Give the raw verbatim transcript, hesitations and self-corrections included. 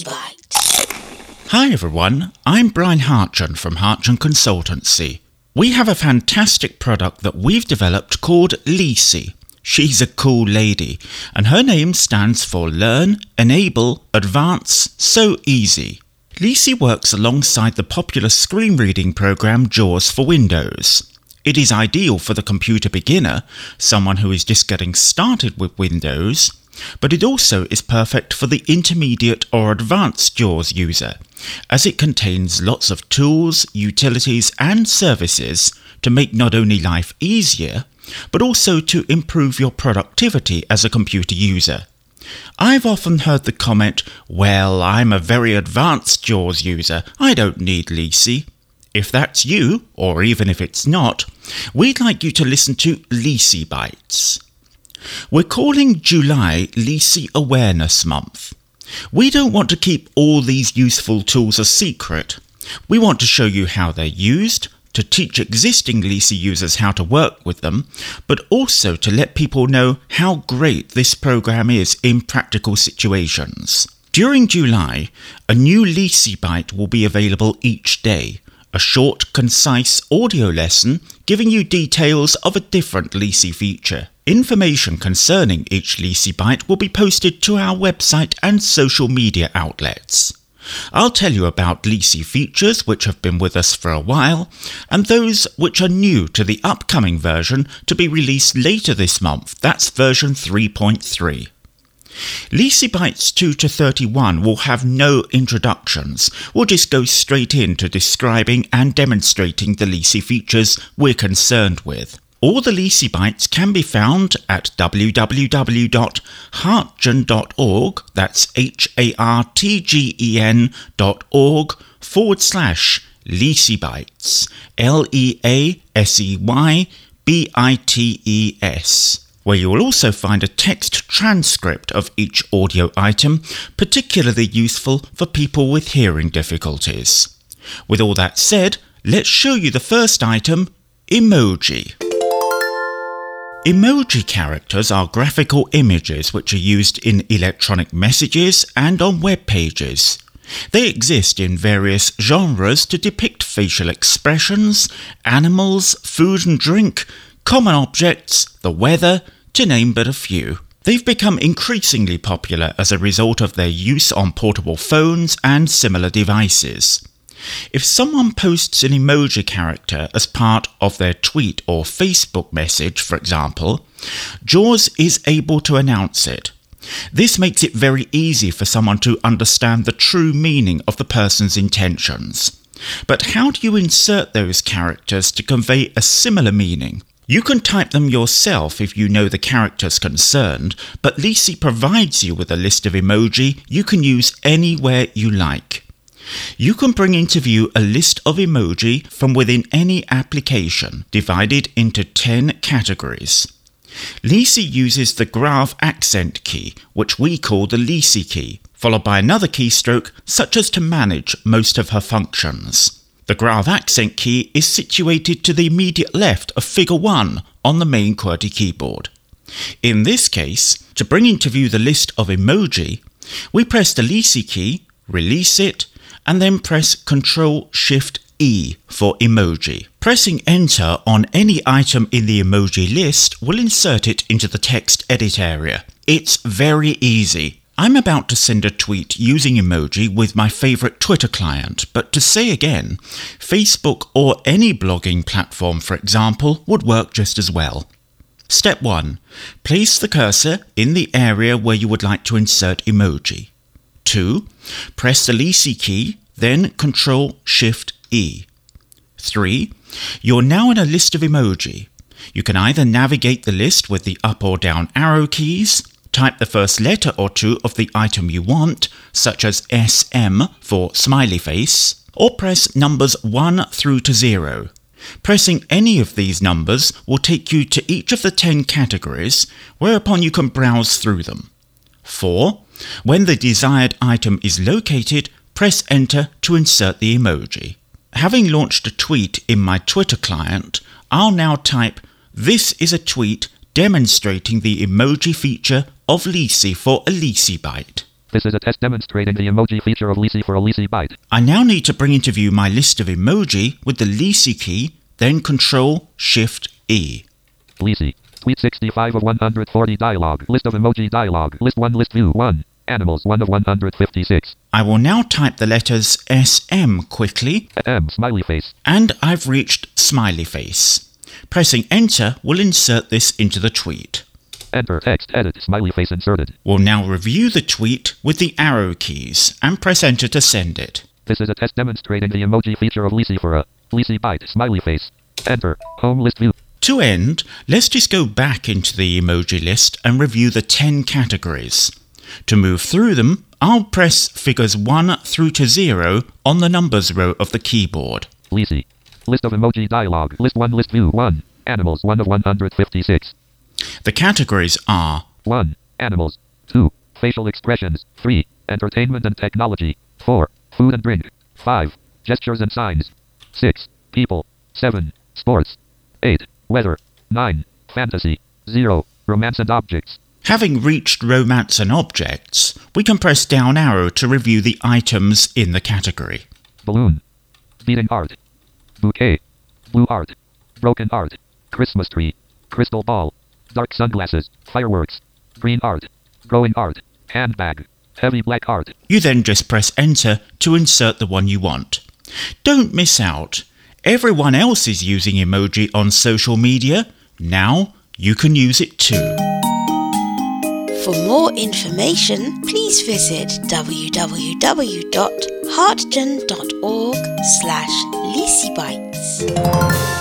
LeeCbytes. Hi everyone, I'm Brian Hartgen from Hartgen Consultancy. We have a fantastic product that we've developed called Leesy. She's a cool lady, and her name stands for Learn, Enable, Advance, So Easy. Leesy works alongside the popular screen reading program JAWS for Windows. It is ideal for the computer beginner, someone who is just getting started with Windows, but it also is perfect for the intermediate or advanced JAWS user, as it contains lots of tools, utilities and services to make not only life easier, but also to improve your productivity as a computer user. I've often heard the comment, well, I'm a very advanced JAWS user, I don't need Leesy. If that's you, or even if it's not, we'd like you to listen to LeeCbytes. We're calling July Leesy Awareness Month. We don't want to keep all these useful tools a secret. We want to show you how they're used, to teach existing Leesy users how to work with them, but also to let people know how great this program is in practical situations. During July, a new LeeCbyte will be available each day. A short, concise audio lesson giving you details of a different Leesy feature. Information concerning each LeeCbyte will be posted to our website and social media outlets. I'll tell you about Leesy features which have been with us for a while, and those which are new to the upcoming version to be released later this month, that's version three point three. LeeCbytes two to thirty-one will have no introductions. We'll just go straight into describing and demonstrating the Leesy features we're concerned with. All the LeeCbytes can be found at w w w dot hartgen dot org, that's H A R T G E N dot org forward slash LeeCbytes, L E A S E Y B I T E S. Where you will also find a text transcript of each audio item, particularly useful for people with hearing difficulties. With all that said, let's show you the first item, emoji. Emoji characters are graphical images which are used in electronic messages and on web pages. They exist in various genres to depict facial expressions, animals, food and drink, common objects, the weather, to name but a few. They've become increasingly popular as a result of their use on portable phones and similar devices. If someone posts an emoji character as part of their tweet or Facebook message, for example, JAWS is able to announce it. This makes it very easy for someone to understand the true meaning of the person's intentions. But how do you insert those characters to convey a similar meaning? You can type them yourself if you know the characters concerned, but Leesy provides you with a list of emoji you can use anywhere you like. You can bring into view a list of emoji from within any application, divided into ten categories. Leesy uses the grave accent key, which we call the Leesy key, followed by another keystroke such as to manage most of her functions. The grave accent key is situated to the immediate left of figure one on the main QWERTY keyboard. In this case, to bring into view the list of emoji, we press the Leesy key, release it, and then press control shift E for emoji. Pressing enter on any item in the emoji list will insert it into the text edit area. It's very easy. I'm about to send a tweet using emoji with my favourite Twitter client, but to say again, Facebook or any blogging platform, for example, would work just as well. Step one. Place the cursor in the area where you would like to insert emoji. two. Press the Leesy key, then control shift E. three. You're now in a list of emoji. You can either navigate the list with the up or down arrow keys, type the first letter or two of the item you want, such as S M for smiley face, or press numbers one through to zero. Pressing any of these numbers will take you to each of the ten categories, whereupon you can browse through them. four. When the desired item is located, press enter to insert the emoji. Having launched a tweet in my Twitter client, I'll now type, "This is a tweet demonstrating the emoji feature of Leesy for a LeeCbyte." This is a test demonstrating the emoji feature of Lisi for a Lisi Byte. I now need to bring into view my list of emoji with the Lisi key, then Control Shift E. Lisi. Tweet sixty-five of one hundred forty dialog. List of emoji dialog. List one. List view one. Animals one of one hundred fifty-six. I will now type the letters S M quickly. M. Smiley face. And I've reached smiley face. Pressing enter will insert this into the tweet. Enter text edit. Smiley face inserted. We'll now review the tweet with the arrow keys and press enter to send it. This is a test demonstrating the emoji feature of Lisi for a Lisi Byte. Smiley face. Enter. Home list view. To end, let's just go back into the emoji list and review the ten categories. To move through them, I'll press figures one through to zero on the numbers row of the keyboard. Lisi. List of emoji dialog. List one. List view one. Animals one of one hundred fifty-six. The categories are one. Animals. two. Facial expressions. three. Entertainment and technology. four. Food and drink. five. Gestures and signs. six. People. seven. Sports. eight. Weather. nine. Fantasy. zero. Romance and objects. Having reached romance and objects, we can press down arrow to review the items in the category. Balloon. Beating art. Bouquet. Blue art. Broken art. Christmas tree. Crystal ball. Dark sunglasses. Fireworks. Green art. Growing art. Handbag. Heavy black art. You then just press enter to insert the one you want. Don't miss out. Everyone else is using emoji on social media. Now you can use it too. For more information, please visit w w w dot heartgen dot org slash Lisi Bytes.